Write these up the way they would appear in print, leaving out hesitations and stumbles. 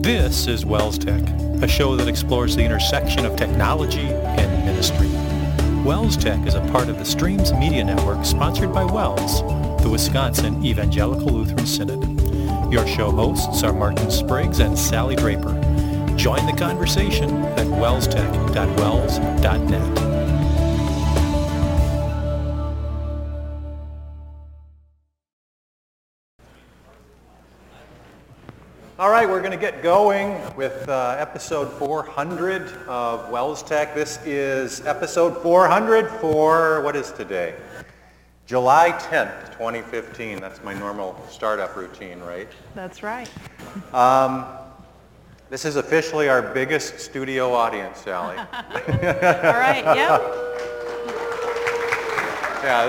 This is Wells Tech, a show that explores the intersection of technology and ministry. Wells Tech is a part of the Streams Media Network sponsored by Wells, the Wisconsin Evangelical Lutheran Synod. Your show hosts are Martin Spriggs and Sally Draper. Join the conversation at wellstech.wells.net. All right, we're going to get going with episode 400 of Wells Tech. This is episode 400 for, what is today? July 10th, 2015. That's my normal startup routine, right? That's right. This is officially our biggest studio audience, Sally. All right, yeah. Yeah,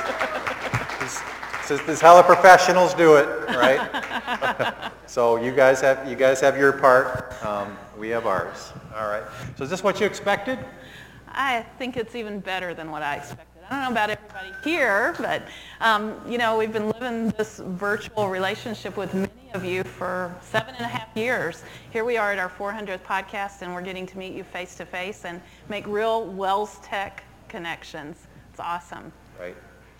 this is how the professionals do it, right? So you guys have your part. We have ours. All right. So is this what you expected? I think it's even better than what I expected. I don't know about everybody here, but we've been living this virtual relationship with many of you for 7.5 years. Here we are at our 400th podcast, and we're getting to meet you face to face and make real Wells Tech connections. It's awesome. Right.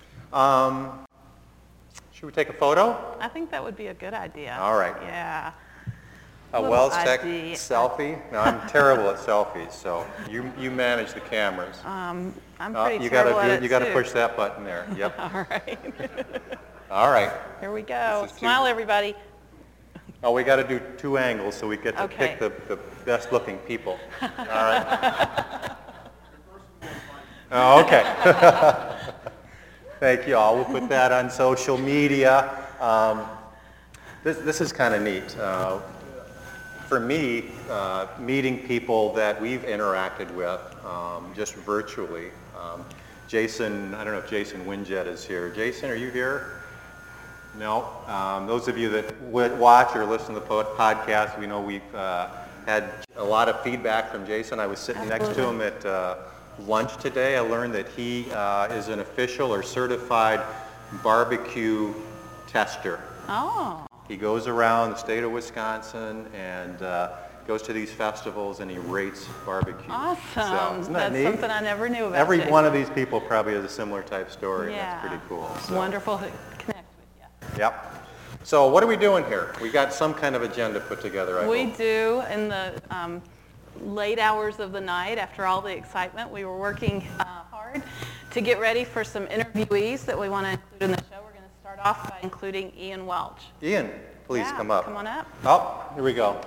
Should we take a photo? I think that would be a good idea. All right. Yeah. A Wells Tech selfie? No, I'm terrible at selfies, so you manage the cameras. I'm pretty terrible at it, you got to push that button there. Yep. All right. All right. Here we go. Smile, everybody. Oh, we got to do two angles so we get to pick the best looking people. All right. Oh, okay. Thank you all. We'll put that on social media. This is kind of neat. For me, meeting people that we've interacted with just virtually. Jason, I don't know if Jason Winjet is here. Jason, are you here? No. Those of you that would watch or listen to the podcast, we know we've had a lot of feedback from Jason. I was sitting next to him at lunch today. I learned that he is an official or certified barbecue tester. Oh. He goes around the state of Wisconsin and goes to these festivals and he rates barbecue. Awesome. So, isn't that neat? That's something I never knew about. Every one of these people probably has a similar type story. Yeah. And that's pretty cool. So. Wonderful to connect with you. Yep. So what are we doing here? We got some kind of agenda put together, I hope. We do. In the late hours of the night, after all the excitement, we were working hard to get ready for some interviewees that we want to include in the show. We're going to start off by including Ian Welch. Ian, please come up. Come on up. Oh, here we go.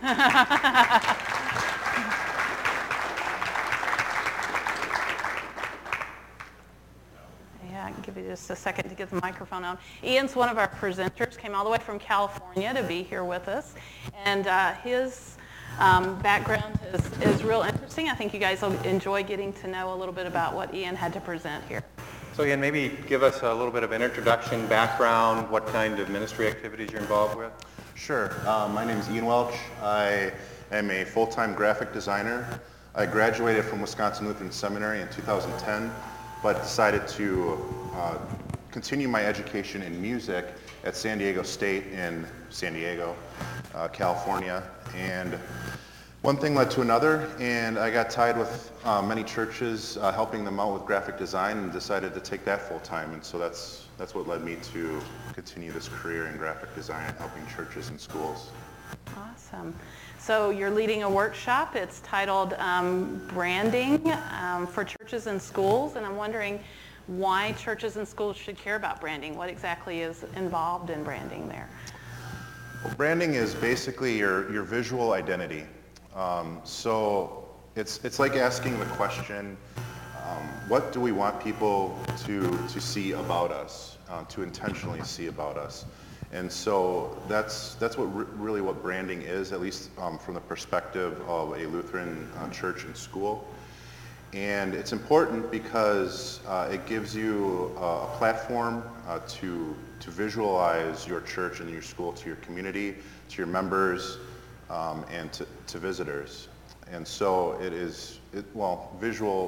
Yeah, I can give you just a second to get the microphone on. Ian's one of our presenters, came all the way from California to be here with us. And his background is real interesting. I think you guys will enjoy getting to know a little bit about what Ian had to present here. So Ian, maybe give us a little bit of an introduction, background, what kind of ministry activities you're involved with? Sure. My name is Ian Welch. I am a full-time graphic designer. I graduated from Wisconsin Lutheran Seminary in 2010, but decided to continue my education in music at San Diego State in San Diego, California. And one thing led to another, and I got tied with many churches helping them out with graphic design and decided to take that full-time. And so that's what led me to continue this career in graphic design and helping churches and schools. Awesome. So you're leading a workshop. It's titled Branding for Churches and Schools, and I'm wondering why churches and schools should care about branding. What exactly is involved in branding there? Well, branding is basically your visual identity. So it's like asking the question, what do we want people to see about us, to intentionally see about us? And so that's really what branding is, at least from the perspective of a Lutheran church and school. And it's important because it gives you a platform to visualize your church and your school to your community, to your members, and to visitors. And so visual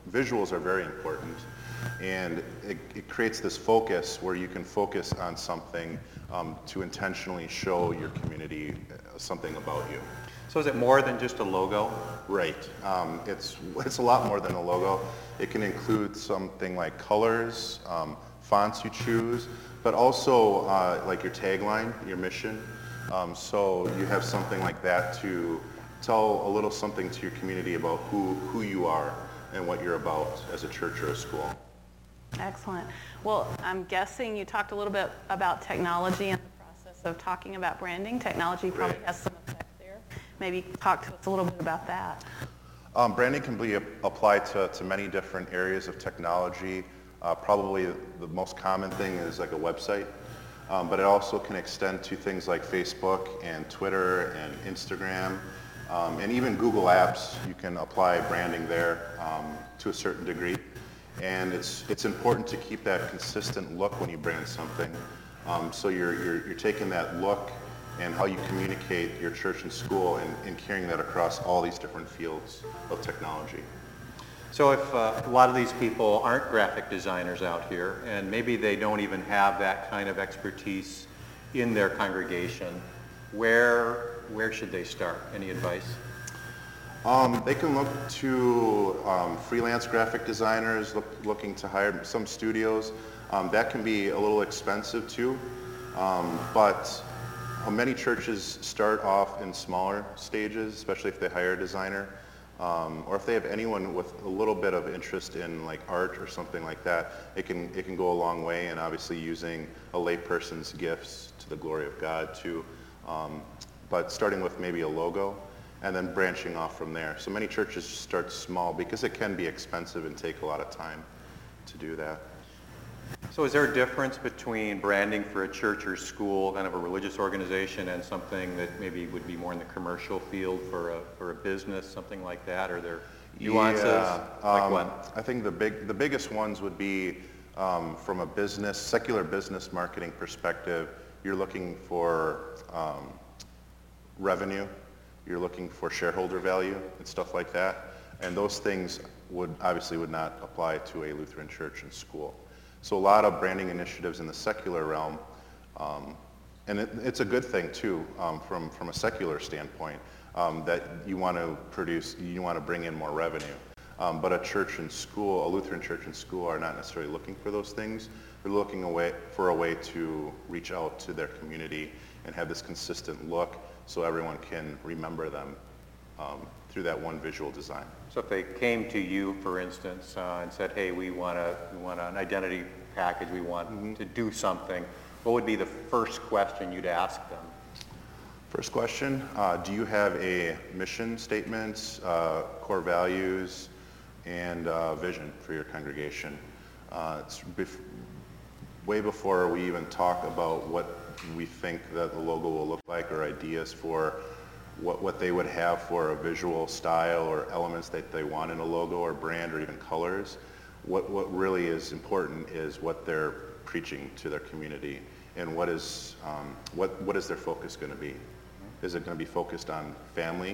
visuals are very important, and it creates this focus where you can focus on something to intentionally show your community something about you. So is it more than just a logo? Right. It's a lot more than a logo. It can include something like colors, fonts you choose, but also like your tagline, your mission. So you have something like that to tell a little something to your community about who you are and what you're about as a church or a school. Excellent. Well, I'm guessing you talked a little bit about technology in the process of talking about branding. Technology probably Right. has some effect there. Maybe talk to us a little bit about that. Branding can be applied to many different areas of technology. Probably the most common thing is like a website, but it also can extend to things like Facebook and Twitter and Instagram, and even Google Apps. You can apply branding there to a certain degree. And it's important to keep that consistent look when you brand something. So you're taking that look and how you communicate your church and school and carrying that across all these different fields of technology. So if a lot of these people aren't graphic designers out here, and maybe they don't even have that kind of expertise in their congregation, where should they start? Any advice? They can look to freelance graphic designers looking to hire some studios. That can be a little expensive too, but many churches start off in smaller stages, especially if they hire a designer, or if they have anyone with a little bit of interest in like art or something like that. It can go a long way, and obviously using a layperson's gifts to the glory of God too. But starting with maybe a logo, and then branching off from there. So many churches start small because it can be expensive and take a lot of time to do that. So is there a difference between branding for a church or school, kind of a religious organization, and something that maybe would be more in the commercial field for a business, something like that? Are there nuances? Yeah, like what? I think the biggest ones would be from a secular business marketing perspective. You're looking for revenue. You're looking for shareholder value and stuff like that. And those things would not apply to a Lutheran church and school. So a lot of branding initiatives in the secular realm, and it's a good thing too, from a secular standpoint, that you want to bring in more revenue. But a church and school, a Lutheran church and school, are not necessarily looking for those things. They're looking for a way to reach out to their community and have this consistent look, so everyone can remember them through that one visual design. So if they came to you, for instance, and said, hey, we want an identity package, we want to do something, what would be the first question you'd ask them? First question, do you have a mission statement, core values, and vision for your congregation? It's way before we even talk about what we think that the logo will look like, or ideas for what they would have for a visual style or elements that they want in a logo or brand or even colors. What really is important is what they're preaching to their community, and what is their focus going to be. Is it going to be focused on family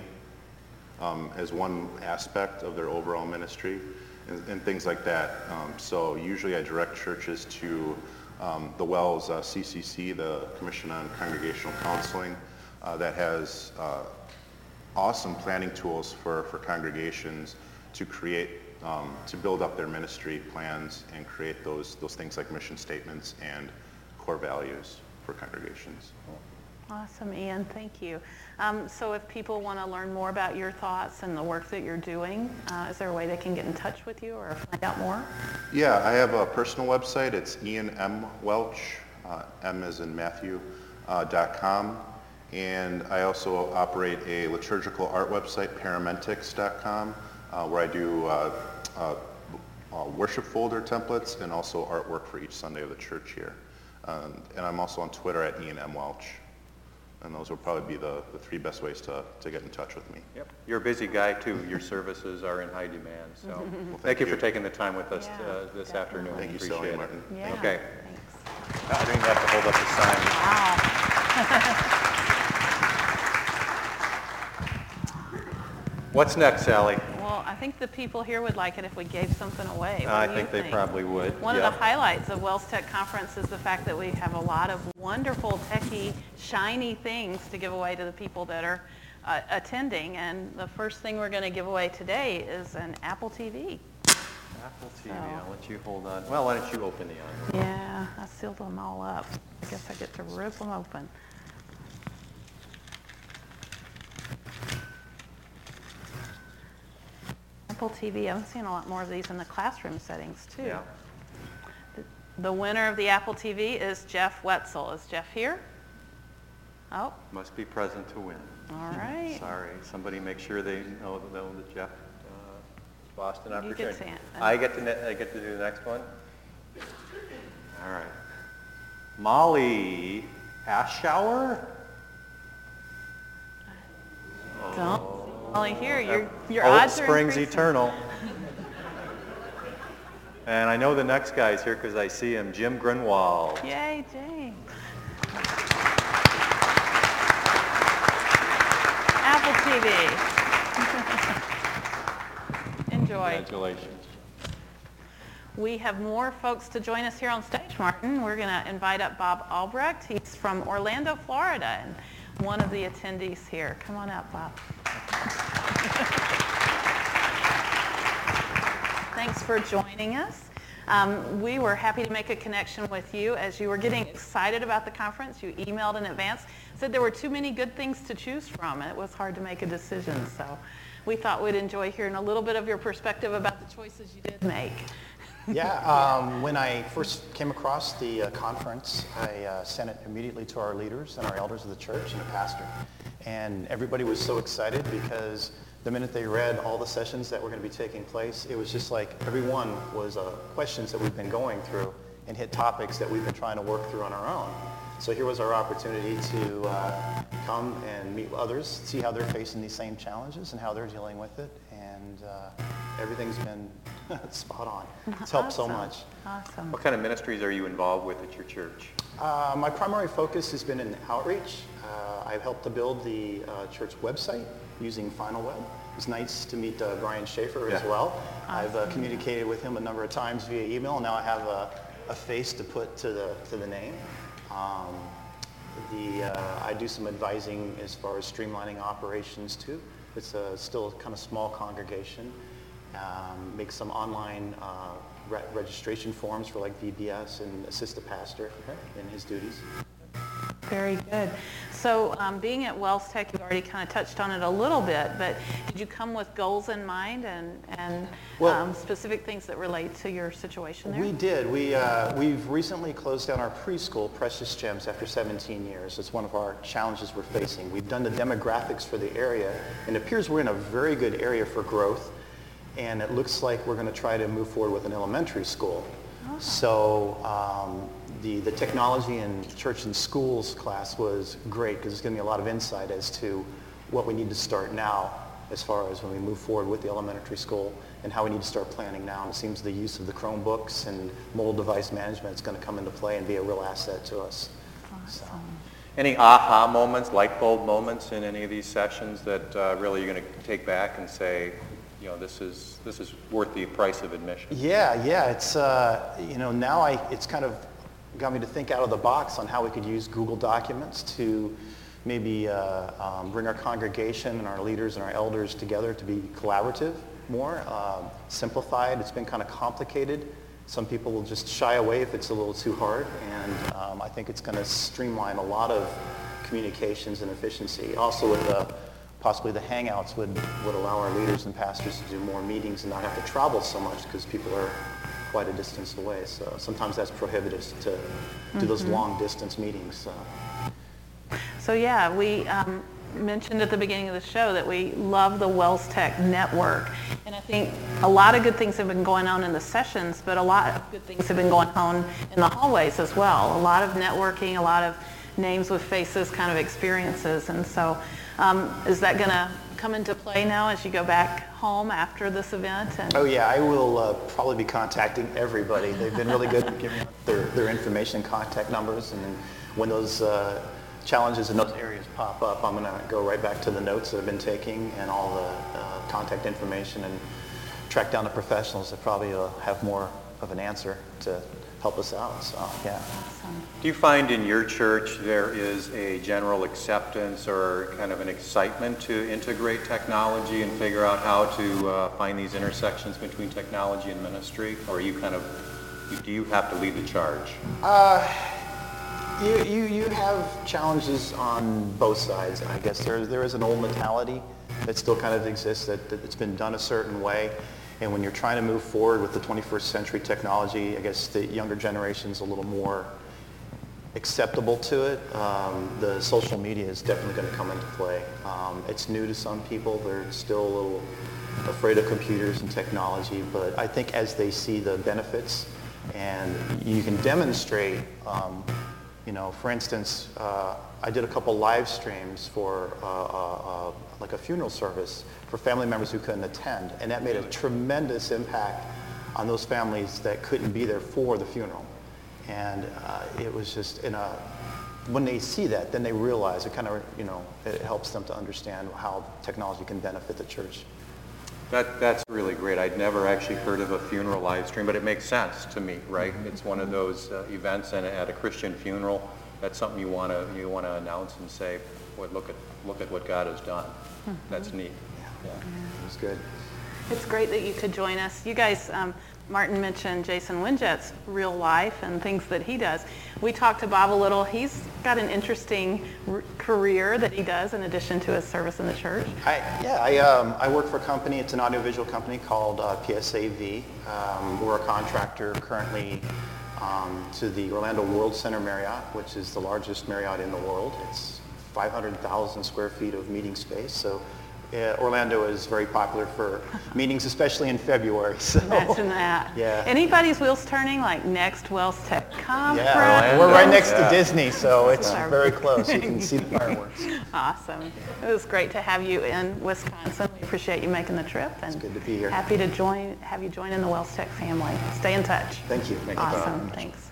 as one aspect of their overall ministry, and things like that. So usually I direct churches to the WELS CCC, the Commission on Congregational Counseling, that has awesome planning tools for congregations to create, to build up their ministry plans and create those things like mission statements and core values for congregations. Awesome, Ian. Thank you. So if people want to learn more about your thoughts and the work that you're doing, is there a way they can get in touch with you or find out more? Yeah, I have a personal website. It's Ian M. Welch, M as in Matthew, .com. And I also operate a liturgical art website, paramentics.com, where I do worship folder templates and also artwork for each Sunday of the church here. And I'm also on Twitter at Ian M. Welch. And those will probably be the three best ways to get in touch with me. Yep. You're a busy guy too. Your services are in high demand. So Well, thank you for taking the time with us this definitely. afternoon. Thank you, Appreciate Sally it. Martin. Yeah. Okay. Thanks. I didn't have to hold up the sign. Wow. What's next, Sally? Well, I think think the people here would like it if we gave something away. What I do you think they probably would. One of Yep. the highlights of Wells Tech Conference is the fact that we have a lot of wonderful, techie, shiny things to give away to the people that are attending. And the first thing we're going to give away today is an Apple TV. Apple TV, I'll let you hold on. Well, why don't you open the envelope? Yeah, I sealed them all up. I guess I get to rip them open. Apple TV, I'm seeing a lot more of these in the classroom settings too. Yeah. The winner of the Apple TV is Jeff Wetzel. Is Jeff here? Oh, Must be present to win. all right. Sorry, somebody make sure they know that Jeff, Boston You get Opportunity. to- I get to do the next one? All right. Molly Aschauer? Don't only here. Your Hope odds are springs increasing. eternal. And I know the next guy's here because I see him, Jim Grunwald. Yay, James. Apple TV. Enjoy. Congratulations. We have more folks to join us here on stage, Martin. We're going to invite up Bob Albrecht. He's from Orlando, Florida, and one of the attendees here. Come on up, Bob. Thanks for joining us. We were happy to make a connection with you as you were getting excited about the conference. You emailed in advance, said there were too many good things to choose from, and it was hard to make a decision. So we thought we'd enjoy hearing a little bit of your perspective about the choices you did make. Yeah, when I first came across the conference, I sent it immediately to our leaders and our elders of the church and the pastor. And everybody was so excited because the minute they read all the sessions that were going to be taking place, it was just like everyone was questions that we've been going through and hit topics that we've been trying to work through on our own. So here was our opportunity to come and meet with others, see how they're facing these same challenges and how they're dealing with it. And everything's been spot on. It's helped so much. Awesome. What kind of ministries are you involved with at your church? My primary focus has been in outreach. I've helped to build the church website using FinalWeb. It's nice to meet Brian Schaefer as well. Awesome. I've communicated with him a number of times via email. Now I have a face to put to the name. I do some advising as far as streamlining operations too. It's still a kind of small congregation. Make some online registration forms for like VBS and assist the pastor in his duties. Very good. So being at Wells Tech, you already kind of touched on it a little bit, but did you come with goals in mind and specific things that relate to your situation there? We did. We've recently closed down our preschool, Precious Gems, after 17 years. It's one of our challenges we're facing. We've done the demographics for the area, and it appears we're in a very good area for growth, and it looks like we're going to try to move forward with an elementary school. Oh. So the technology and church and schools class was great because it's giving me a lot of insight as to what we need to start now as far as when we move forward with the elementary school and how we need to start planning now. And it seems the use of the Chromebooks and mobile device management is going to come into play and be a real asset to us. Awesome. So. Any aha moments, light bulb moments in any of these sessions that really you're going to take back and say, you know, this is worth the price of admission? Yeah. It's now it's kind of got me to think out of the box on how we could use Google Documents to maybe bring our congregation and our leaders and our elders together to be collaborative more, simplified. It's been kind of complicated. Some people will just shy away if it's a little too hard, and I think it's going to streamline a lot of communications and efficiency. Also with possibly the Hangouts would allow our leaders and pastors to do more meetings and not have to travel so much because people are quite a distance away. So sometimes that's prohibitive to do those long distance meetings. So yeah, we mentioned at the beginning of the show that we love the Wells Tech network. And I think a lot of good things have been going on in the sessions, but a lot of good things have been going on in the hallways as well. A lot of networking, a lot of names with faces kind of experiences. And so is that going to come into play now as you go back home after this event? Oh yeah, I will probably be contacting everybody. They've been really good at giving up their information and contact numbers, and then when those challenges in those areas pop up, I'm going to go right back to the notes that I've been taking and all the contact information and track down the professionals that probably have more of an answer to help us out. So, yeah. Do you find in your church there is a general acceptance or kind of an excitement to integrate technology and figure out how to find these intersections between technology and ministry? Or are you do you have to lead the charge? You have challenges on both sides. I guess there is an old mentality that still kind of exists, that it's been done a certain way. And when you're trying to move forward with the 21st century technology, I guess the younger generation's a little more acceptable to it. The social media is definitely going to come into play. It's new to some people. They're still a little afraid of computers and technology, but I think as they see the benefits and you can demonstrate, for instance, I did a couple live streams for like a funeral service for family members who couldn't attend, and that made a tremendous impact on those families that couldn't be there for the funeral. And it was just when they see that, then they realize it kind of, it helps them to understand how technology can benefit the church. That's really great. I'd never actually heard of a funeral live stream, but it makes sense to me, right? It's one of those events, and at a Christian funeral, that's something you want to announce and say, well, look at what God has done. Mm-hmm. That's neat. Yeah, it was good. It's great that you could join us. You guys, Martin mentioned Jason Winjett's real life and things that he does. We talked to Bob a little. He's got an interesting career that he does in addition to his service in the church. I work for a company. It's an audiovisual company called PSAV. We're a contractor currently to the Orlando World Center Marriott, which is the largest Marriott in the world. It's 500,000 square feet of meeting space. So Orlando is very popular for meetings, especially in February. So. Imagine that. Yeah. Anybody's wheels turning, like next Wells Tech Conference? Yeah, we're right next to Disney, so it's very close. You can see the fireworks. Awesome. It was great to have you in Wisconsin. We appreciate you making the trip. And it's good to be here. Happy to have you join in the Wells Tech family. Stay in touch. Thank you. Awesome. Thanks.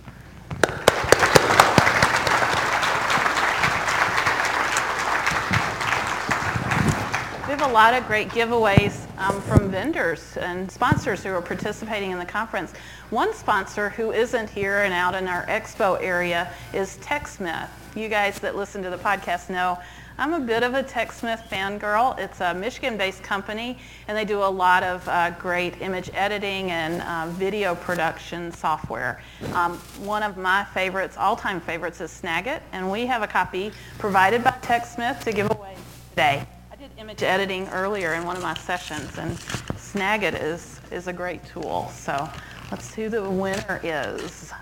We have a lot of great giveaways from vendors and sponsors who are participating in the conference. One sponsor who isn't here and out in our expo area is TechSmith. You guys that listen to the podcast know I'm a bit of a TechSmith fangirl. It's a Michigan-based company, and they do a lot of great image editing and video production software. One of my favorites, all-time favorites, is Snagit, and we have a copy provided by TechSmith to give away today. Image editing earlier in one of my sessions, and Snagit is a great tool. So let's see who the winner is.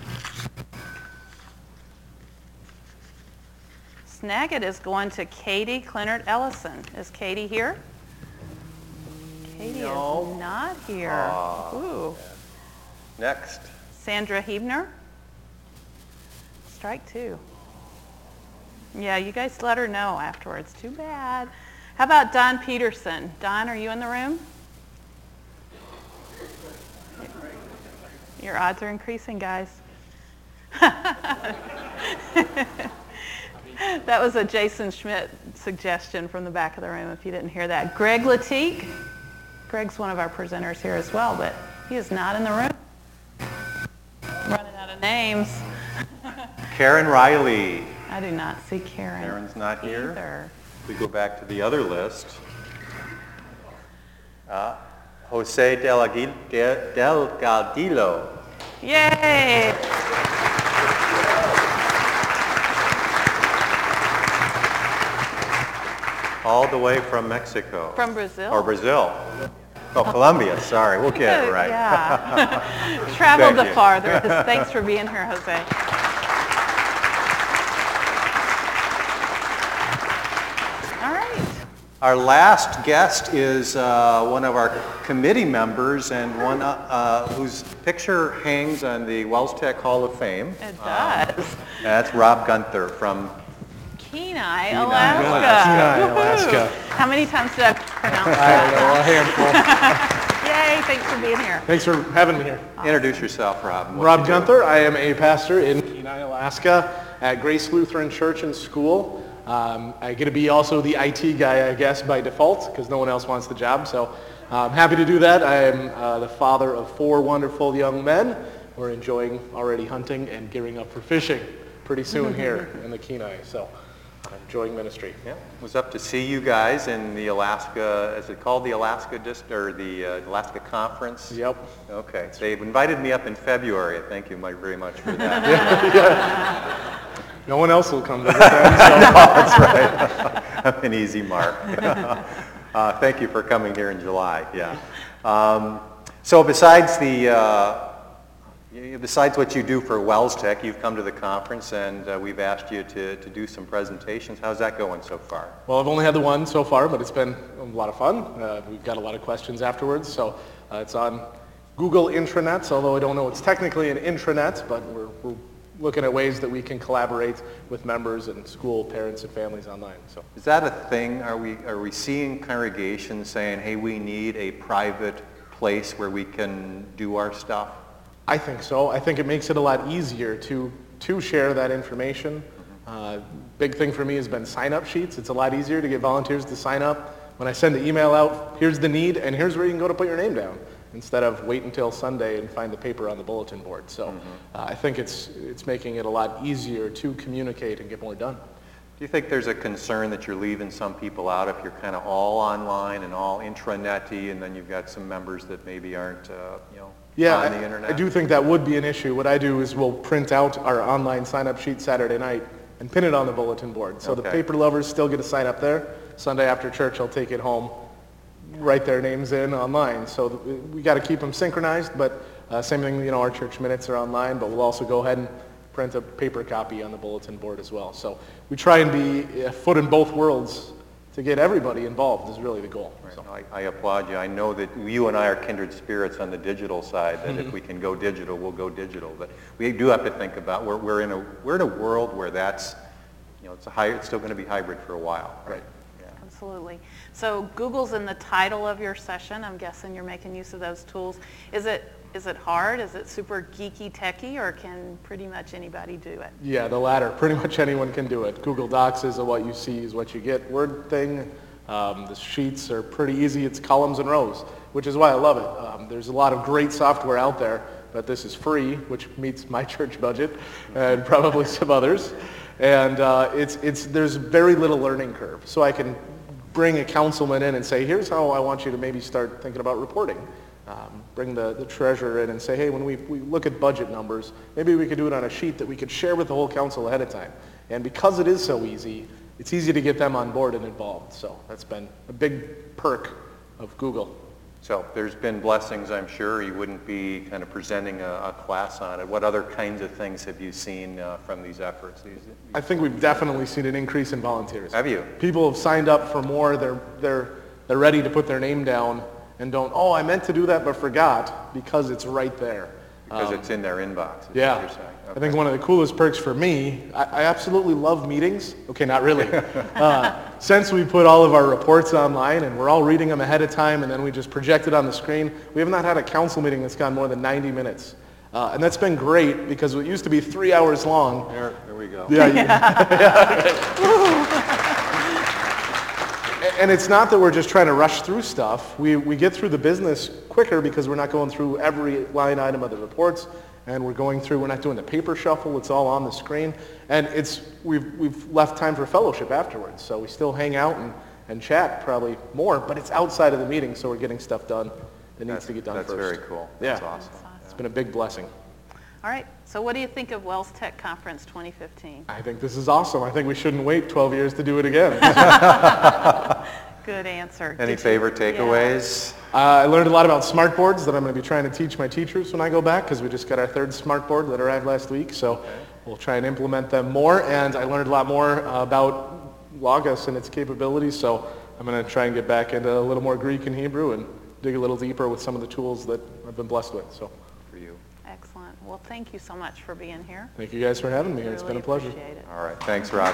Snagit is going to Katie Clinard Ellison. Is Katie here? Katie is not here. Ooh. Next. Sandra Hebner. Strike two. Yeah, you guys let her know afterwards. Too bad. How about Don Peterson? Don, are you in the room? Your odds are increasing, guys. That was a Jason Schmidt suggestion from the back of the room, if you didn't hear that. Greg Latique. Greg's one of our presenters here as well, but he is not in the room. Running out of names. Karen Riley. I do not see Karen. Karen's not here. Either. We go back to the other list. Jose Delgadillo. Yay! All the way from Mexico. From Brazil. Or Brazil. Oh, Colombia, sorry. We'll get it right. Yeah. Traveled the farthest. Thanks for being here, Jose. Our last guest is one of our committee members and one whose picture hangs on the Wells Tech Hall of Fame. It does. That's Rob Gunther from Kenai, Alaska. How many times did I pronounce that? I don't know, a handful. Yay, thanks for being here. Thanks for having me here. Awesome. Introduce yourself, Rob. Rob Gunther. I am a pastor in Kenai, Alaska at Grace Lutheran Church and School. I get to be also the IT guy, I guess, by default, because no one else wants the job. So I'm happy to do that. I am the father of 4 wonderful young men. We're enjoying already hunting and gearing up for fishing pretty soon here in the Kenai. So I'm enjoying ministry. Yeah, was up to see you guys in the Alaska, is it called the Alaska or the Alaska Conference? Yep. Okay, they've invited me up in February. Thank you very much for that. No one else will come visit them, so. That's right. I'm an easy mark. Thank you for coming here in July. Yeah. So besides besides what you do for Wells Tech, you've come to the conference and we've asked you to do some presentations. How's that going so far? Well, I've only had the one so far, but it's been a lot of fun. We've got a lot of questions afterwards, so it's on Google Intranets, although I don't know it's technically an intranet, but we're looking at ways that we can collaborate with members and school parents and families online. So is that a thing? Are we seeing congregations saying, hey, we need a private place where we can do our stuff? I think so. I think it makes it a lot easier to share that information. Big thing for me has been sign-up sheets. It's a lot easier to get volunteers to sign up. When I send the email out, here's the need, and here's where you can go to put your name down, instead of wait until Sunday and find the paper on the bulletin board. So I think it's making it a lot easier to communicate and get more done. Do you think there's a concern that you're leaving some people out if you're kind of all online and all intranet-y, and then you've got some members that maybe aren't, on the internet? I do think that would be an issue. What I do is we'll print out our online sign-up sheet Saturday night and pin it on the bulletin board. So the paper lovers still get to sign up there. Sunday after church, I'll take it home, write their names in online. So we got to keep them synchronized, but same thing, our church minutes are online, but we'll also go ahead and print a paper copy on the bulletin board as well. So we try and be a foot in both worlds to get everybody involved is really the goal. Right. So. No, I applaud you. I know that you and I are kindred spirits on the digital side, that if we can go digital, we'll go digital. But we do have to think about, we're in a world where that's, it's still going to be hybrid for a while. Right. Yeah. Absolutely. So Google's in the title of your session. I'm guessing you're making use of those tools. Is it hard? Is it super geeky techy, or can pretty much anybody do it? Yeah, the latter. Pretty much anyone can do it. Google Docs is what you see is what you get. Word thing, the sheets are pretty easy. It's columns and rows, which is why I love it. There's a lot of great software out there, but this is free, which meets my church budget and probably some others. And there's very little learning curve. So I can bring a councilman in and say, here's how I want you to maybe start thinking about reporting. Bring the treasurer in and say, hey, when we look at budget numbers, maybe we could do it on a sheet that we could share with the whole council ahead of time. And because it is so easy, it's easy to get them on board and involved. So that's been a big perk of Google. So there's been blessings, I'm sure. You wouldn't be kind of presenting a class on it. What other kinds of things have you seen from these efforts? I think we've definitely seen an increase in volunteers. Have you? People have signed up for more. They're ready to put their name down and don't, I meant to do that but forgot, because it's right there. Because it's in their inbox. Yeah. You're saying. Okay. I think one of the coolest perks for me, I absolutely love meetings. Okay, not really. Since we put all of our reports online and we're all reading them ahead of time and then we just project it on the screen, we have not had a council meeting that's gone more than 90 minutes. And that's been great because it used to be 3 hours long. There we go. And it's not that we're just trying to rush through stuff. We get through the business quicker because we're not going through every line item of the reports, and we're not doing the paper shuffle. It's all on the screen. And we've left time for fellowship afterwards. So we still hang out and chat probably more, but it's outside of the meeting, so we're getting stuff done that needs to get done first. That's very cool. Yeah. That's awesome. It's been a big blessing. All right. So what do you think of Wells Tech Conference 2015? I think this is awesome. I think we shouldn't wait 12 years to do it again. Good answer. Any favorite takeaways? I learned a lot about smart boards that I'm going to be trying to teach my teachers when I go back, because we just got our 3rd smart board that arrived last week. So we'll try and implement them more. And I learned a lot more about Logos and its capabilities. So I'm going to try and get back into a little more Greek and Hebrew and dig a little deeper with some of the tools that I've been blessed with. So. For you. Excellent. Well, thank you so much for being here. Thank you guys for having me. It's been a pleasure. Appreciate it. All right. Thanks, Rob.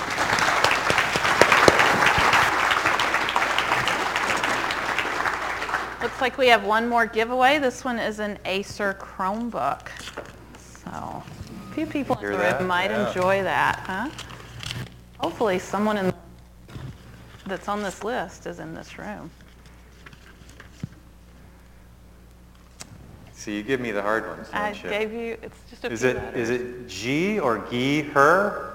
Looks like we have one more giveaway. This one is an Acer Chromebook. So a few people in the room might enjoy that, huh? Hopefully someone that's on this list is in this room. So you give me the hard ones, I don't you? gave you, it's just a Is few it letters. G or Gee, her?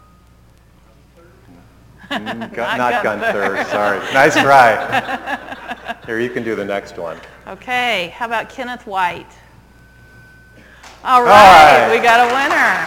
Not Gunther. Gunther, sorry. Nice try. Here, you can do the next one. Okay, how about Kenneth White? All right, right. we got a winner.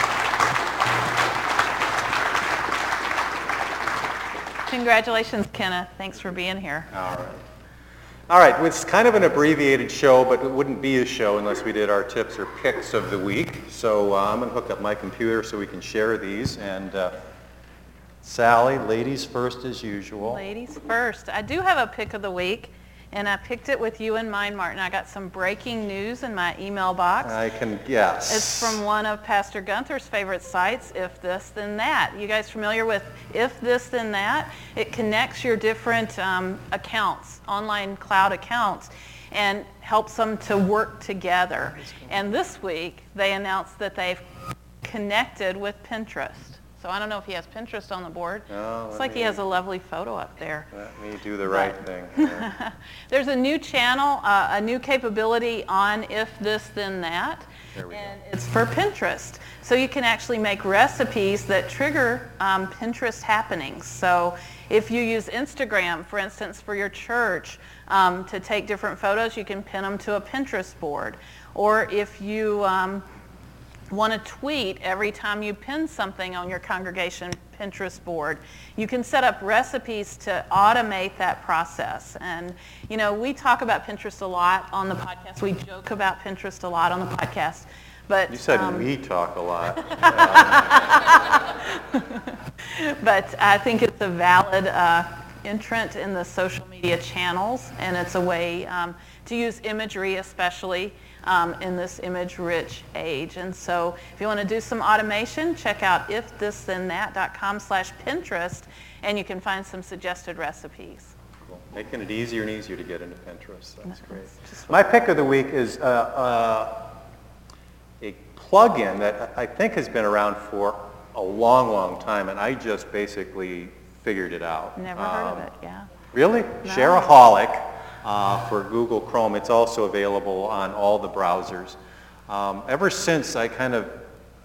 Congratulations, Kenneth. Thanks for being here. All right. All right, it's kind of an abbreviated show, but it wouldn't be a show unless we did our tips or picks of the week. So I'm going to hook up my computer so we can share these. And Sally, ladies first as usual. Ladies first. I do have a pick of the week, and I picked it with you in mind, Martin. I got some breaking news in my email box. I can guess. It's from one of Pastor Gunther's favorite sites, If This Then That. You guys familiar with If This Then That? It connects your different accounts, online cloud accounts, and helps them to work together. And this week, they announced that they've connected with Pinterest. So I don't know if he has Pinterest on the board. Oh, Looks like he has a lovely photo up there. Let me do the right thing here. There's a new channel, a new capability on If This Then That, There we go. and it's for Pinterest. So you can actually make recipes that trigger Pinterest happenings. So if you use Instagram, for instance, for your church to take different photos, you can pin them to a Pinterest board. Or if you want to tweet every time you pin something on your congregation Pinterest board, you can set up recipes to automate that process. And you know, we talk about Pinterest a lot on the podcast. We joke about Pinterest a lot on the podcast. But You said we talk a lot. but I think it's a valid entrant in the social media channels, and it's a way to use imagery, especially in this image-rich age. And so if you want to do some automation, check out ifthisthenthat.com/Pinterest, and you can find some suggested recipes. Cool. Making it easier and easier to get into Pinterest. That's great. Just My pick of the week is a plugin that I think has been around for a long, long time, and I just basically figured it out. never heard of it, yeah. Really? No. Shareaholic for Google Chrome. It's also available on all the browsers. Ever since I kind of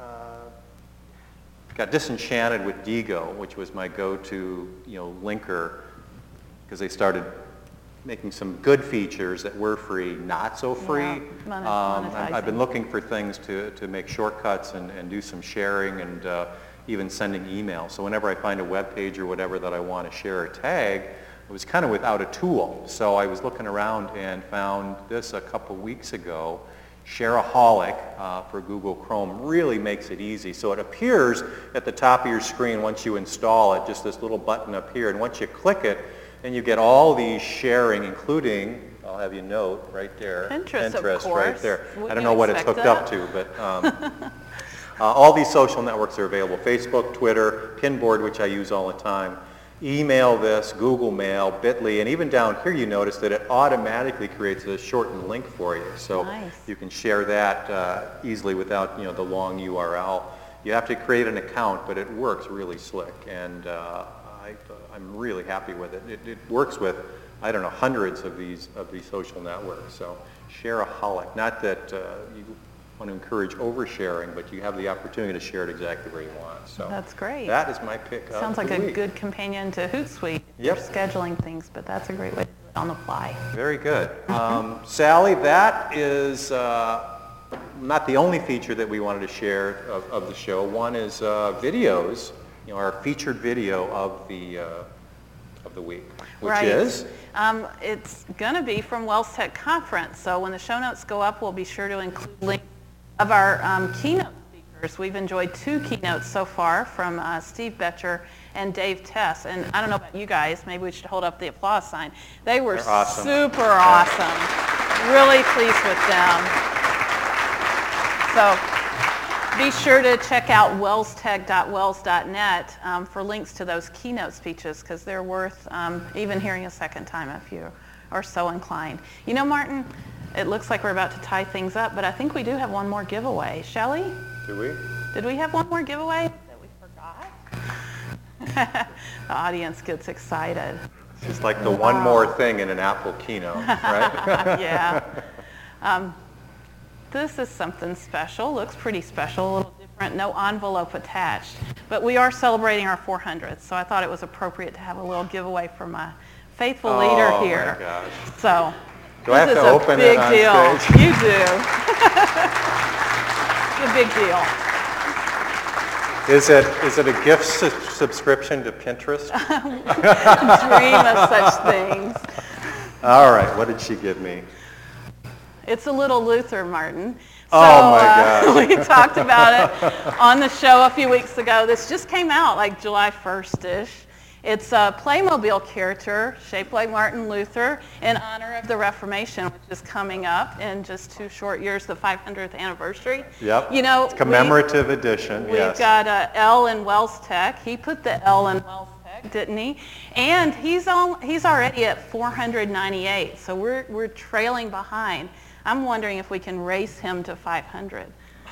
got disenchanted with Diigo, which was my go-to, linker, because they started making some good features that were free, not so free. Yeah, monetizing. I've been looking for things to make shortcuts and do some sharing and even sending emails. So whenever I find a web page or whatever that I want to share or tag, I was kind of without a tool. So I was looking around and found this a couple weeks ago. Shareaholic for Google Chrome really makes it easy. So it appears at the top of your screen once you install it, just this little button up here. And once you click it, then you get all these sharing, including, I'll have you note right there, Pinterest, of right course. there. We I don't can know what it's expect hooked up that. to, but all these social networks are available. Facebook, Twitter, Pinboard, which I use all the time. Email this, Google Mail, Bitly, and even down here you notice that it automatically creates a shortened link for you. So Nice. you can share that easily without the long URL. You have to create an account, but it works really slick, and I'm really happy with it. It works with, I don't know, hundreds of these social networks. So Shareaholic, not that you want to encourage oversharing, but you have the opportunity to share it exactly where you want. So That's great. that is my pick. Sounds like of the a week. good companion to Hootsuite Yep. for scheduling things, but that's a great way to do it on the fly. Very good. Sally, that is not the only feature that we wanted to share of the show. One is videos, our featured video of the week, which Right. is? It's going to be from Wells Tech Conference. So when the show notes go up, we'll be sure to include links of our keynote speakers. We've enjoyed 2 keynotes so far from Steve Betcher and Dave Tess. And I don't know about you guys, maybe we should hold up the applause sign. They were They're awesome. super awesome. Really pleased with them. So be sure to check out wellstech.wells.net for links to those keynote speeches, because they're worth even hearing a second time if you are so inclined. Martin, it looks like we're about to tie things up, but I think we do have one more giveaway. Shelley, Do we? did we have one more giveaway that we forgot? The audience gets excited. It's like the one more thing in an Apple keynote, right? Yeah. This is something special. Looks pretty special, a little different. No envelope attached. But we are celebrating our 400th, so I thought it was appropriate to have a little giveaway for my faithful leader here. Oh my gosh. So Do I have this to is open a it big on deal. stage? You do. It's a big deal. Is it a gift subscription to Pinterest? Dream of such things. All right, what did she give me? It's a little Luther, Martin. So, Oh my gosh. we talked about it on the show a few weeks ago. This just came out like July 1st-ish. It's a Playmobil character shaped like Martin Luther in honor of the Reformation, which is coming up in just 2 short years, the 500th anniversary. Yep. You know, Commemorative edition, yes. We've got L in Wells Tech. He put the L in Wells Tech, didn't he? And he's already at 498, so we're trailing behind. I'm wondering if we can race him to 500.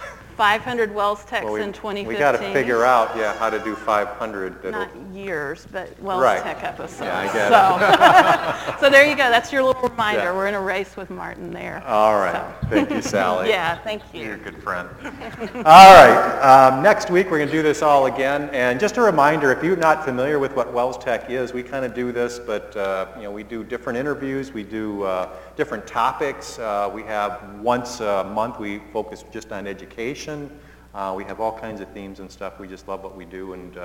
500 Wells Techs in 2015. We got to figure out, how to do 500. Not years, but Wells Right. Tech episodes. Yeah, I get so there you go. That's your little reminder. Yeah. We're in a race with Martin there. All right. So. Thank you, Sally. Yeah, thank You're a you. good friend. All right. Next week, we're going to do this all again. And just a reminder, if you're not familiar with what Wells Tech is, we kind of do this, but we do different interviews. We do different topics. We have once a month, we focus just on education. We have all kinds of themes and stuff. We just love what we do, and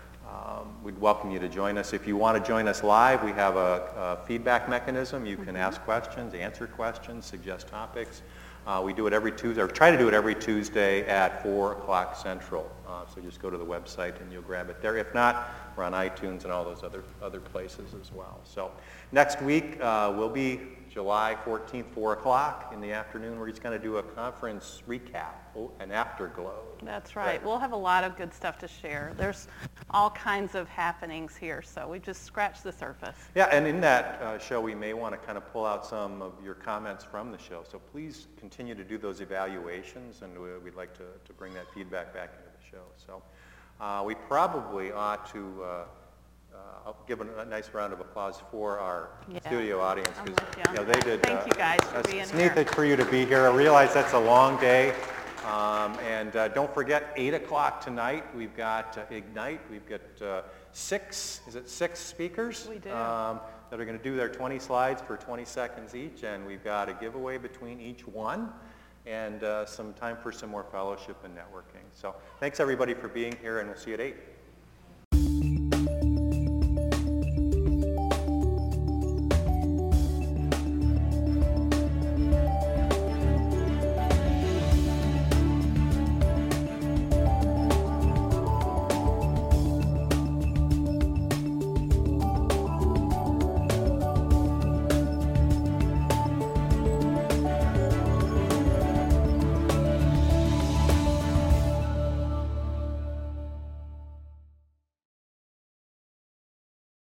we'd welcome you to join us. If you want to join us live, we have a feedback mechanism. You can ask questions, answer questions, suggest topics. We do it every Tuesday, or try to do it every Tuesday at 4 o'clock Central. So just go to the website and you'll grab it there. If not, we're on iTunes and all those other places as well. So next week will be July 14th, 4 o'clock in the afternoon. We're just going to do a conference recap, an afterglow. That's right. We'll have a lot of good stuff to share. There's all kinds of happenings here, so we just scratched the surface. Yeah, and in that show, we may want to kind of pull out some of your comments from the show. So please continue to do those evaluations, and we'd like to bring that feedback back into the show. So we probably ought to I'll give a nice round of applause for our studio audience. I'm with you on They that. did. Thank you guys for being It's here. neat for you to be here. I realize that's a long day. And don't forget, 8 o'clock tonight, we've got Ignite. We've got 6 speakers? We do. That are going to do their 20 slides for 20 seconds each. And we've got a giveaway between each one. And some time for some more fellowship and networking. So thanks, everybody, for being here, and we'll see you at 8.